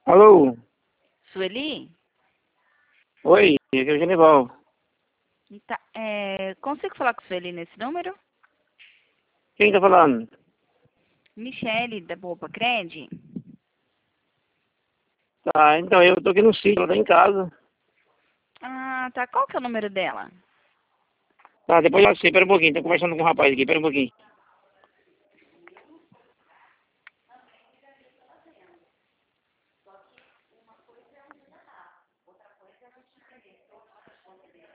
Alô? Sueli? Oi, aqui é o Genival. Tá, consigo falar com a Sueli nesse número? Quem tá falando? Michele, da Boa Cred? Tá, então eu tô aqui no sítio, ela tá em casa. Ah, tá. Qual que é o número dela? Tá, depois eu sei, pera um pouquinho, tô conversando com o rapaz aqui, pera um pouquinho.